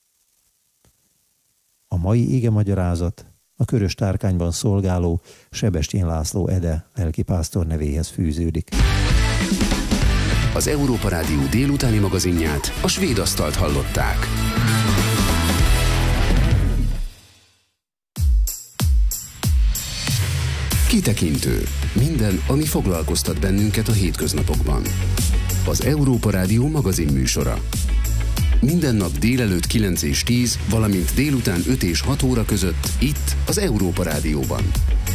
A mai ige magyarázat a Körös Tárkányban szolgáló Sebestyén László Ede lelkipásztor nevéhez fűződik. Az Európa Rádió délutáni magazinját, a Svéd Asztalt hallották. Kitekintő. Minden, ami foglalkoztat bennünket a hétköznapokban. Az Európa Rádió magazin műsora. Minden nap délelőtt 9 és 10, valamint délután 5 és 6 óra között itt az Európa Rádióban.